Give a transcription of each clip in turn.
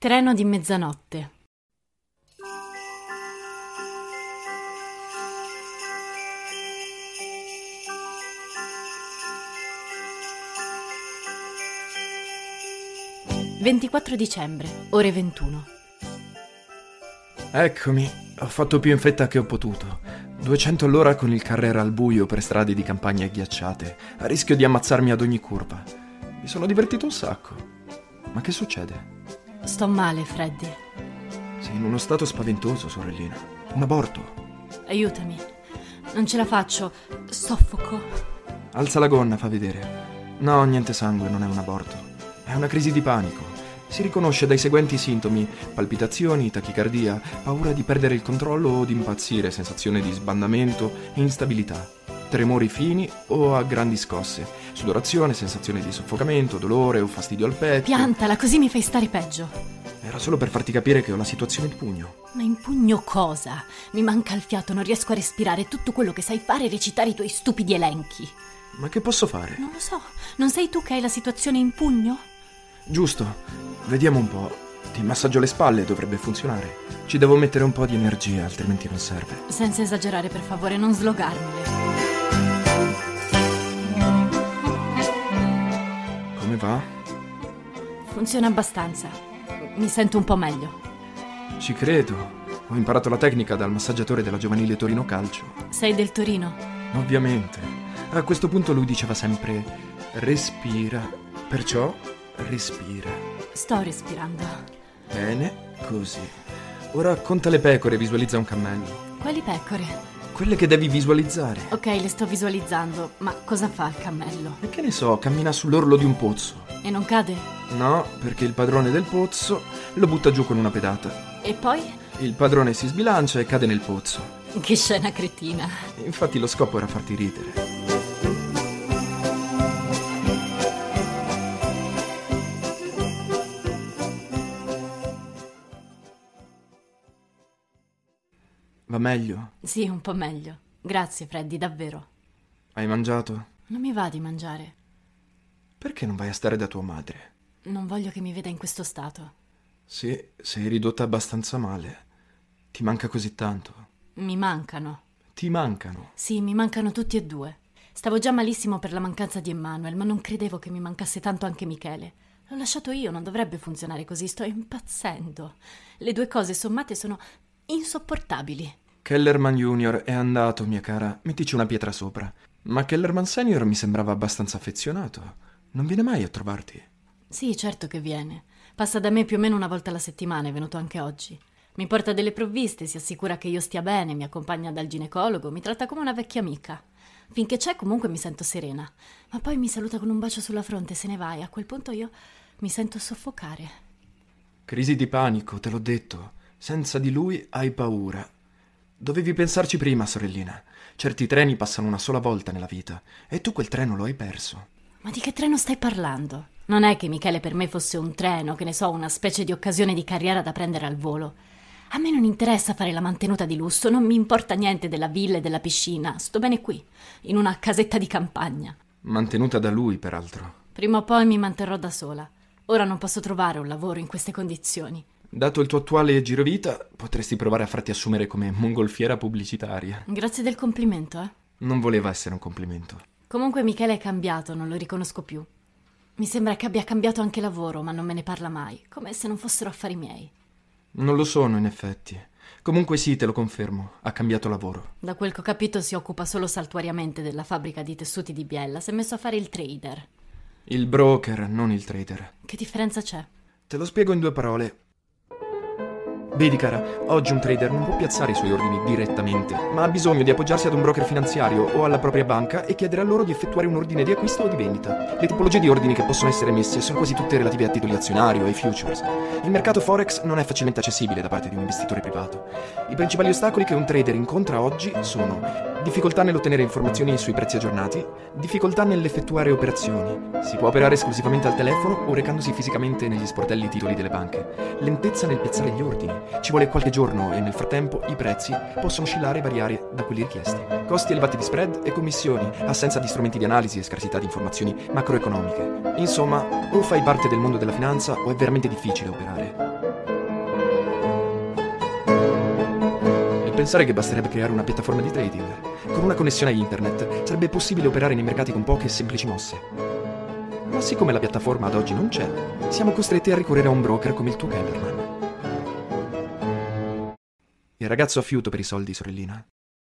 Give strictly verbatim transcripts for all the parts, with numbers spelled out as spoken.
Treno di mezzanotte. ventiquattro dicembre, ore ventuno. Eccomi, ho fatto più in fretta che ho potuto. duecento all'ora con il Carrera al buio per strade di campagna ghiacciate, a rischio di ammazzarmi ad ogni curva. Mi sono divertito un sacco. Ma che succede? Sto male, Freddy. Sei in uno stato spaventoso, sorellina. Un aborto. Aiutami. Non ce la faccio. Soffoco. Alza la gonna, fa vedere. No, niente sangue, non è un aborto. È una crisi di panico. Si riconosce dai seguenti sintomi: palpitazioni, tachicardia, paura di perdere il controllo o di impazzire, sensazione di sbandamento e instabilità, tremori fini o a grandi scosse, sudorazione, sensazione di soffocamento, dolore o fastidio al petto. Piantala, così mi fai stare peggio. Era solo per farti capire che ho la situazione in pugno. Ma in pugno cosa? Mi manca il fiato, non riesco a respirare. Tutto quello che sai fare è recitare i tuoi stupidi elenchi. Ma che posso fare? Non lo so. Non sei tu che hai la situazione in pugno? Giusto. Vediamo un po'. Ti massaggio le spalle, dovrebbe funzionare. Ci devo mettere un po' di energia, altrimenti non serve. Senza esagerare, per favore, non slogarmele. Come va? Funziona abbastanza. Mi sento un po' meglio. Ci credo. Ho imparato la tecnica dal massaggiatore della giovanile Torino Calcio. Sei del Torino? Ovviamente. A questo punto lui diceva sempre: respira. Perciò respira. Sto respirando. Bene, così. Ora conta le pecore e visualizza un cammello. Quali pecore? Quelle che devi visualizzare. Ok, le sto visualizzando. Ma cosa fa il cammello? E che ne so, cammina sull'orlo di un pozzo. E non cade? No, perché il padrone del pozzo lo butta giù con una pedata. E poi? Il padrone si sbilancia e cade nel pozzo. Che scena cretina. Infatti lo scopo era farti ridere. Va meglio? Sì, un po' meglio. Grazie, Freddy, davvero. Hai mangiato? Non mi va di mangiare. Perché non vai a stare da tua madre? Non voglio che mi veda in questo stato. Sì, sei ridotta abbastanza male. Ti manca così tanto. Mi mancano. Ti mancano? Sì, mi mancano tutti e due. Stavo già malissimo per la mancanza di Emmanuel, ma non credevo che mi mancasse tanto anche Michele. L'ho lasciato io, non dovrebbe funzionare così, sto impazzendo. Le due cose sommate sono insopportabili. Kellerman Junior è andato, mia cara, mettici una pietra sopra. Ma Kellerman Senior mi sembrava abbastanza affezionato. Non viene mai a trovarti? Sì, certo che viene. Passa da me più o meno una volta alla settimana, è venuto anche oggi. Mi porta delle provviste, si assicura che io stia bene, mi accompagna dal ginecologo, mi tratta come una vecchia amica. Finché c'è comunque mi sento serena. Ma poi mi saluta con un bacio sulla fronte e se ne va e a quel punto io mi sento soffocare. Crisi di panico, te l'ho detto. Senza di lui hai paura. Dovevi pensarci prima, sorellina. Certi treni passano una sola volta nella vita e tu quel treno lo hai perso. Ma di che treno stai parlando? Non è che Michele per me fosse un treno, che ne so, una specie di occasione di carriera da prendere al volo. A me non interessa fare la mantenuta di lusso, non mi importa niente della villa e della piscina. Sto bene qui, in una casetta di campagna. Mantenuta da lui, peraltro. Prima o poi mi manterrò da sola. Ora non posso trovare un lavoro in queste condizioni. Dato il tuo attuale girovita, potresti provare a farti assumere come mongolfiera pubblicitaria. Grazie del complimento, eh. Non voleva essere un complimento. Comunque Michele è cambiato, non lo riconosco più. Mi sembra che abbia cambiato anche lavoro, ma non me ne parla mai, come se non fossero affari miei. Non lo sono, in effetti. Comunque sì, te lo confermo, ha cambiato lavoro. Da quel che ho capito si occupa solo saltuariamente della fabbrica di tessuti di Biella, si è messo a fare il trader. Il broker, non il trader. Che differenza c'è? Te lo spiego in due parole. Vedi, cara, oggi un trader non può piazzare i suoi ordini direttamente, ma ha bisogno di appoggiarsi ad un broker finanziario o alla propria banca e chiedere a loro di effettuare un ordine di acquisto o di vendita. Le tipologie di ordini che possono essere emesse sono quasi tutte relative a titoli azionari o ai futures. Il mercato Forex non è facilmente accessibile da parte di un investitore privato. I principali ostacoli che un trader incontra oggi sono difficoltà nell'ottenere informazioni sui prezzi aggiornati, difficoltà nell'effettuare operazioni. Si può operare esclusivamente al telefono o recandosi fisicamente negli sportelli titoli delle banche, lentezza nel piazzare gli ordini, Ci vuole qualche giorno e nel frattempo i prezzi possono oscillare e variare da quelli richiesti. Costi elevati di spread e commissioni, assenza di strumenti di analisi e scarsità di informazioni macroeconomiche. Insomma, o fai parte del mondo della finanza o è veramente difficile operare. E pensare che basterebbe creare una piattaforma di trading. Con una connessione a internet sarebbe possibile operare nei mercati con poche e semplici mosse. Ma siccome la piattaforma ad oggi non c'è, siamo costretti a ricorrere a un broker come il tuo Kellerman. Il ragazzo ha fiuto per i soldi, sorellina.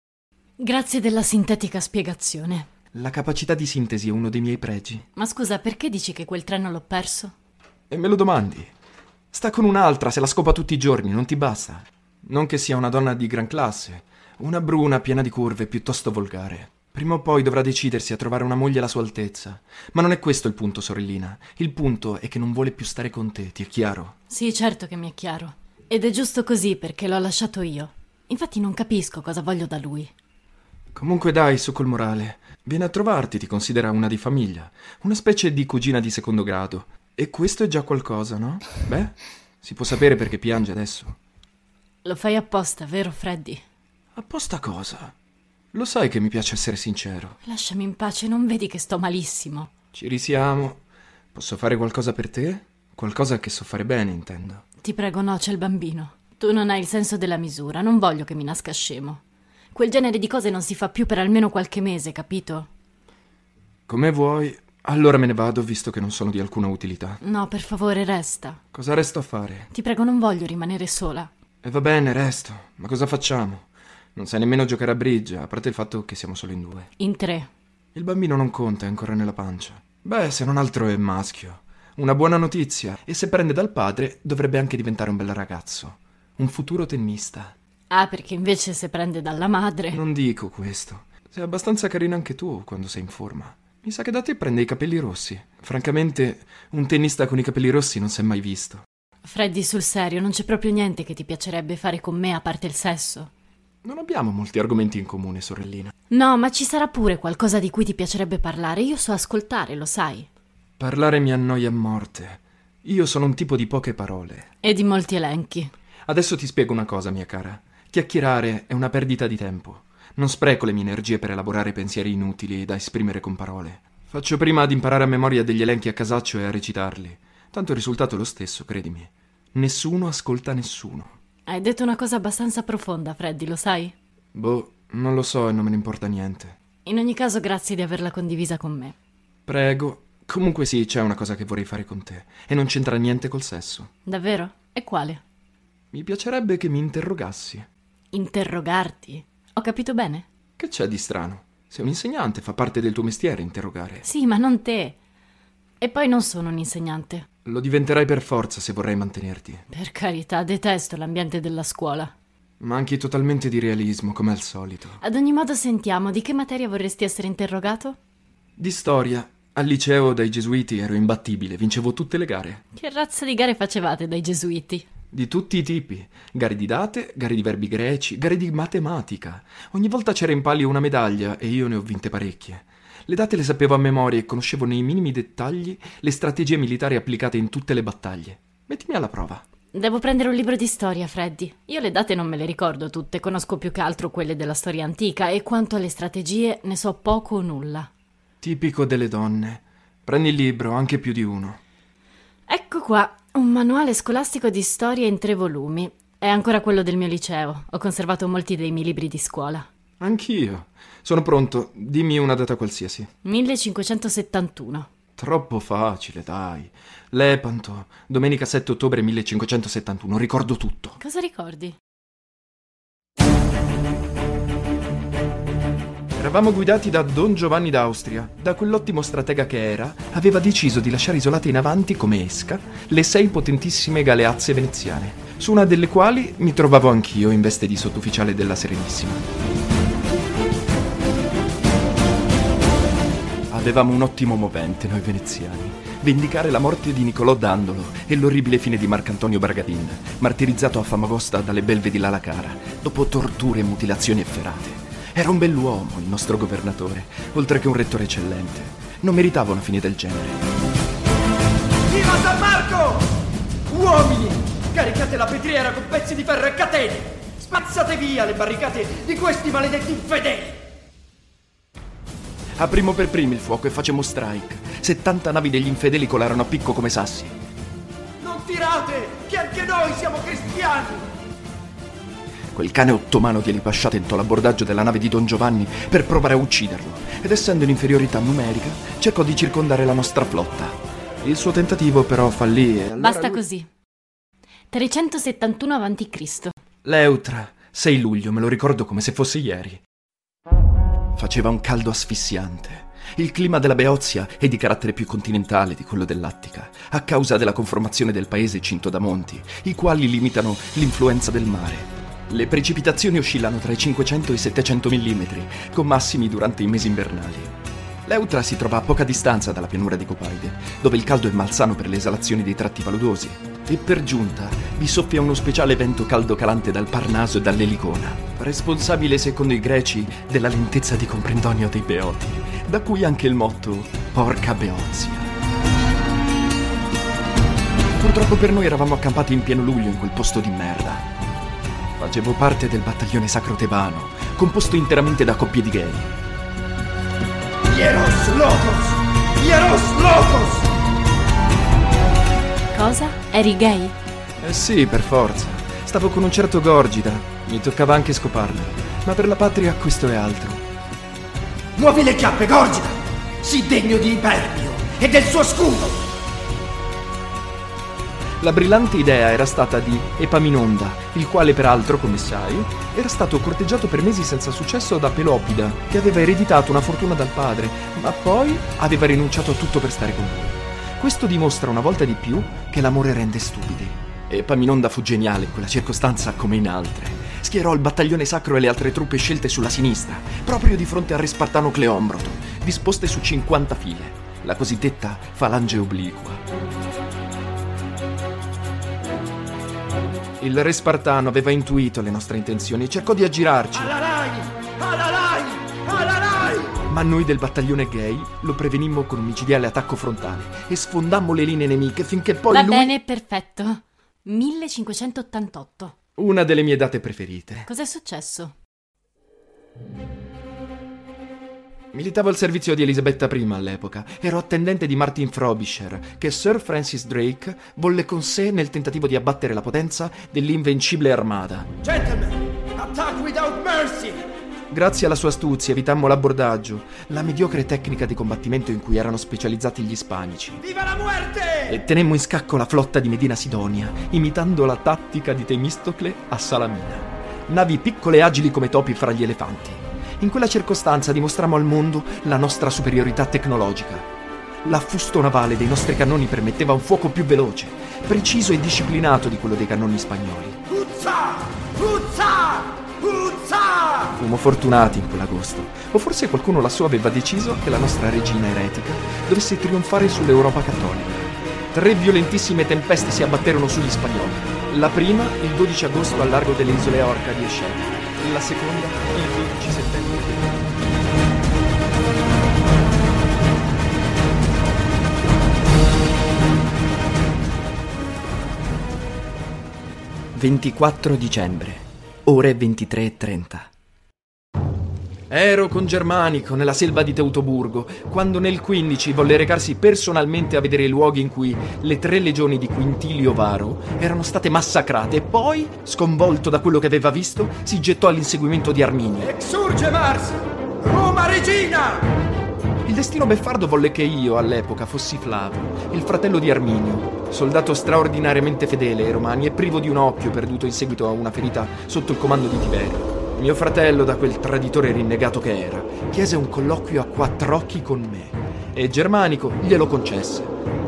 Grazie della sintetica spiegazione. La capacità di sintesi è uno dei miei pregi. Ma scusa, perché dici che quel treno l'ho perso? E me lo domandi? Sta con un'altra, se la scopa tutti i giorni, non ti basta? Non che sia una donna di gran classe, una bruna piena di curve, piuttosto volgare. Prima o poi dovrà decidersi a trovare una moglie alla sua altezza. Ma non è questo il punto, sorellina. Il punto è che non vuole più stare con te, ti è chiaro? Sì, certo che mi è chiaro. Ed è giusto così perché l'ho lasciato io. Infatti non capisco cosa voglio da lui. Comunque dai, su col morale. Viene a trovarti, ti considera una di famiglia. Una specie di cugina di secondo grado. E questo è già qualcosa, no? Beh, si può sapere perché piange adesso. Lo fai apposta, vero Freddy? Apposta cosa? Lo sai che mi piace essere sincero. Lasciami in pace, non vedi che sto malissimo? Ci risiamo. Posso fare qualcosa per te? Qualcosa che so fare bene, intendo. Ti prego, no, c'è il bambino. Tu non hai il senso della misura, non voglio che mi nasca scemo. Quel genere di cose non si fa più per almeno qualche mese, capito? Come vuoi. Allora me ne vado, visto che non sono di alcuna utilità. No, per favore, resta. Cosa resto a fare? Ti prego, non voglio rimanere sola. E va bene, resto. Ma cosa facciamo? Non sai nemmeno giocare a bridge, a parte il fatto che siamo solo in due. In tre. Il bambino non conta, è ancora nella pancia. Beh, se non altro è maschio. Una buona notizia. E se prende dal padre, dovrebbe anche diventare un bel ragazzo. Un futuro tennista. Ah, perché invece se prende dalla madre... Non dico questo. Sei abbastanza carino anche tu quando sei in forma. Mi sa che da te prende i capelli rossi. Francamente, un tennista con i capelli rossi non si è mai visto. Freddy, sul serio, non c'è proprio niente che ti piacerebbe fare con me a parte il sesso? Non abbiamo molti argomenti in comune, sorellina. No, ma ci sarà pure qualcosa di cui ti piacerebbe parlare. Io so ascoltare, lo sai. Parlare mi annoia a morte. Io sono un tipo di poche parole. E di molti elenchi. Adesso ti spiego una cosa, mia cara. Chiacchierare è una perdita di tempo. Non spreco le mie energie per elaborare pensieri inutili da esprimere con parole. Faccio prima ad imparare a memoria degli elenchi a casaccio e a recitarli. Tanto il risultato è lo stesso, credimi. Nessuno ascolta nessuno. Hai detto una cosa abbastanza profonda, Freddy, lo sai? Boh, non lo so e non me ne importa niente. In ogni caso, grazie di averla condivisa con me. Prego. Comunque sì, c'è una cosa che vorrei fare con te. E non c'entra niente col sesso. Davvero? E quale? Mi piacerebbe che mi interrogassi. Interrogarti? Ho capito bene? Che c'è di strano? Sei un insegnante, fa parte del tuo mestiere interrogare. Sì, ma non te. E poi non sono un insegnante. Lo diventerai per forza se vorrai mantenerti. Per carità, detesto l'ambiente della scuola. Manchi totalmente di realismo, come al solito. Ad ogni modo, sentiamo, di che materia vorresti essere interrogato? Di storia. Al liceo dai gesuiti ero imbattibile, vincevo tutte le gare. Che razza di gare facevate dai gesuiti? Di tutti i tipi. Gare di date, gare di verbi greci, gare di matematica. Ogni volta c'era in palio una medaglia e io ne ho vinte parecchie. Le date le sapevo a memoria e conoscevo nei minimi dettagli le strategie militari applicate in tutte le battaglie. Mettimi alla prova. Devo prendere un libro di storia, Freddy. Io le date non me le ricordo tutte, conosco più che altro quelle della storia antica e quanto alle strategie ne so poco o nulla. Tipico delle donne. Prendi il libro, anche più di uno. Ecco qua, un manuale scolastico di storia in tre volumi. È ancora quello del mio liceo. Ho conservato molti dei miei libri di scuola. Anch'io. Sono pronto. Dimmi una data qualsiasi. millecinquecentosettantuno. Troppo facile, dai. Lepanto, domenica sette ottobre millecinquecentosettantuno. Ricordo tutto. Cosa ricordi? Eravamo guidati da Don Giovanni d'Austria. Da quell'ottimo stratega che era, aveva deciso di lasciare isolate in avanti, come esca, le sei potentissime galeazze veneziane, su una delle quali mi trovavo anch'io in veste di sottufficiale della Serenissima. Avevamo un ottimo movente, noi veneziani. Vendicare la morte di Niccolò Dandolo e l'orribile fine di Marcantonio Bragadin, martirizzato a Famagosta dalle belve di Lala Cara, dopo torture, mutilazioni efferate. Era un bell'uomo, il nostro governatore, oltre che un rettore eccellente. Non meritava una fine del genere. Viva San Marco! Uomini, caricate Tappezzate la vetriera con pezzi di ferro e catene! Spazzate via le barricate di questi maledetti infedeli! Aprimmo per primi il fuoco e facemmo strike. settanta navi degli infedeli colarono a picco come sassi. Non tirate, che anche noi siamo cristiani! Quel cane ottomano di Elipascià tentò l'abbordaggio della nave di Don Giovanni per provare a ucciderlo, ed essendo in inferiorità numerica, cercò di circondare la nostra flotta. Il suo tentativo però fallì e allora Basta lui... così. trecentosettantuno avanti Cristo Leutra, sei luglio, me lo ricordo come se fosse ieri. Faceva un caldo asfissiante. Il clima della Beozia è di carattere più continentale di quello dell'Attica, a causa della conformazione del paese cinto da monti, i quali limitano l'influenza del mare. Le precipitazioni oscillano tra i cinquecento e i settecento millimetri, con massimi durante i mesi invernali. Leutra si trova a poca distanza dalla pianura di Copaide, dove il caldo è malsano per le esalazioni dei tratti paludosi, e per giunta vi soffia uno speciale vento caldo calante dal Parnaso e dall'Elicona, responsabile secondo i greci della lentezza di comprendonio dei Beoti, da cui anche il motto Porca Beozia. Purtroppo per noi eravamo accampati in pieno luglio in quel posto di merda. Facevo parte del battaglione sacro tebano, composto interamente da coppie di gay. Hieros Locos! Hieros Locos! Cosa? Eri gay? Eh sì, per forza. Stavo con un certo Gorgida, mi toccava anche scoparlo. Ma per la patria questo è altro. Muovi le chiappe, Gorgida! Sii degno di Iperbio e del suo scudo! La brillante idea era stata di Epaminonda, il quale peraltro, come sai, era stato corteggiato per mesi senza successo da Pelopida, che aveva ereditato una fortuna dal padre, ma poi aveva rinunciato a tutto per stare con lui. Questo dimostra una volta di più che l'amore rende stupidi. Epaminonda fu geniale in quella circostanza come in altre. Schierò il battaglione sacro e le altre truppe scelte sulla sinistra, proprio di fronte al re spartano Cleombroto, disposte su cinquanta file, la cosiddetta falange obliqua. Il re spartano aveva intuito le nostre intenzioni e cercò di aggirarci. Alarai! Alarai! Alarai! Ma noi del battaglione gay lo prevenimmo con un micidiale attacco frontale e sfondammo le linee nemiche finché poi Va lui... bene, perfetto. millecinquecentottantotto. Una delle mie date preferite. Cos'è successo? Militavo al servizio di Elisabetta I all'epoca. Ero attendente di Martin Frobisher, che Sir Francis Drake volle con sé nel tentativo di abbattere la potenza dell'invincibile armata. Gentlemen, attack without mercy! Grazie alla sua astuzia evitammo l'abbordaggio, la mediocre tecnica di combattimento in cui erano specializzati gli ispanici. Viva la muerte! E tenemmo in scacco la flotta di Medina Sidonia, imitando la tattica di Temistocle a Salamina. Navi piccole e agili come topi fra gli elefanti. In quella circostanza dimostrammo al mondo la nostra superiorità tecnologica. L'affusto navale dei nostri cannoni permetteva un fuoco più veloce, preciso e disciplinato di quello dei cannoni spagnoli. Uzza! Uzza! Uzza! Fummo fortunati in quell'agosto, o forse qualcuno lassù aveva deciso che la nostra regina eretica dovesse trionfare sull'Europa cattolica. Tre violentissime tempeste si abbatterono sugli spagnoli. La prima il dodici agosto al largo delle isole Orcadi e Shetland. La seconda il dodici settembre. ventiquattro dicembre, ore ventitré e trenta. Ero con Germanico nella selva di Teutoburgo, quando nel quindici volle recarsi personalmente a vedere i luoghi in cui le tre legioni di Quintilio Varo erano state massacrate e poi, sconvolto da quello che aveva visto, si gettò all'inseguimento di Arminio. Exurge Mars! Roma Regina! Il destino beffardo volle che io, all'epoca, fossi Flavo, il fratello di Arminio, soldato straordinariamente fedele ai Romani e privo di un occhio perduto in seguito a una ferita sotto il comando di Tiberio. Mio fratello, da quel traditore rinnegato che era, chiese un colloquio a quattro occhi con me e Germanico glielo concesse.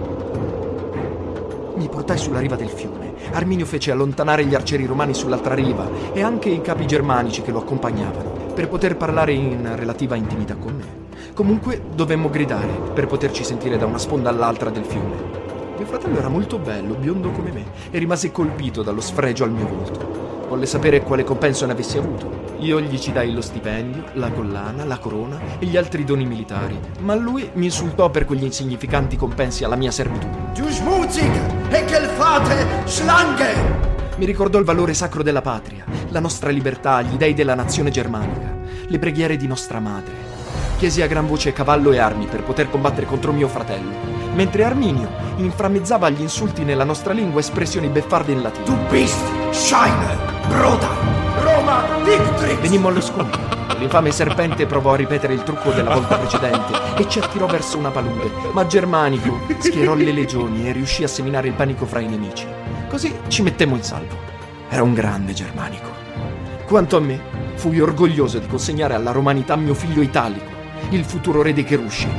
Mi portai sulla riva del fiume. Arminio fece allontanare gli arcieri romani sull'altra riva e anche i capi germanici che lo accompagnavano per poter parlare in relativa intimità con me. Comunque dovemmo gridare per poterci sentire da una sponda all'altra del fiume. Mio fratello era molto bello, biondo come me, e rimase colpito dallo sfregio al mio volto. Volle sapere quale compenso ne avessi avuto. Io gli ci dai lo stipendio, la collana, la corona e gli altri doni militari, ma lui mi insultò per quegli insignificanti compensi alla mia servitù. Du schmutzig, Heckelfate, Schlange! Mi ricordò il valore sacro della patria, la nostra libertà, gli dei della nazione germanica, le preghiere di nostra madre. Chiesi a gran voce cavallo e armi per poter combattere contro mio fratello, mentre Arminio inframmezzava agli insulti nella nostra lingua espressioni beffarde in latino. Du bist Scheine, Broda, Roma, Victrix! Venimmo allo scontro. L'infame serpente provò a ripetere il trucco della volta precedente e ci attirò verso una palude, ma Germanico schierò le legioni e riuscì a seminare il panico fra i nemici. Così ci mettemmo in salvo. Era un grande Germanico. Quanto a me, fui orgoglioso di consegnare alla romanità mio figlio Italico, il futuro re dei Cherusci.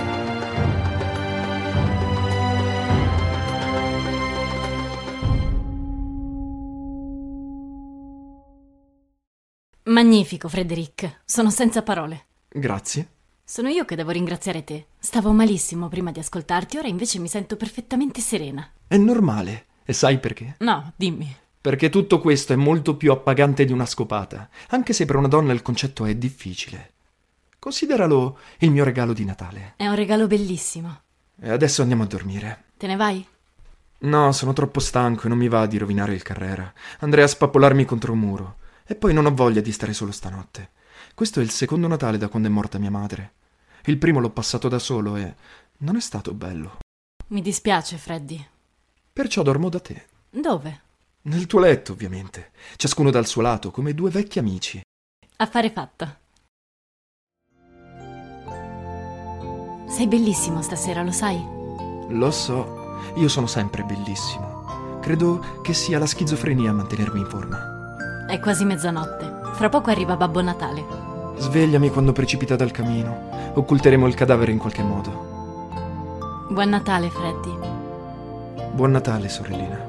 Magnifico, Frederic. Sono senza parole. Grazie. Sono io che devo ringraziare te. Stavo malissimo prima di ascoltarti, ora invece mi sento perfettamente serena. È normale. E sai perché? No, dimmi. Perché tutto questo è molto più appagante di una scopata, anche se per una donna il concetto è difficile. Consideralo il mio regalo di Natale. È un regalo bellissimo. E adesso andiamo a dormire. Te ne vai? No, sono troppo stanco e non mi va di rovinare il Carrera. Andrei a spappolarmi contro un muro. E poi non ho voglia di stare solo stanotte. Questo è il secondo Natale da quando è morta mia madre. Il primo l'ho passato da solo e non è stato bello. Mi dispiace, Freddy. Perciò dormo da te. Dove? Nel tuo letto, ovviamente. Ciascuno dal suo lato, come due vecchi amici. Affare fatto. Sei bellissimo stasera, lo sai? Lo so, io sono sempre bellissimo. Credo che sia la schizofrenia a mantenermi in forma. È quasi mezzanotte. Fra poco arriva Babbo Natale. Svegliami quando precipita dal camino. Occulteremo il cadavere in qualche modo. Buon Natale, Freddy. Buon Natale, sorellina.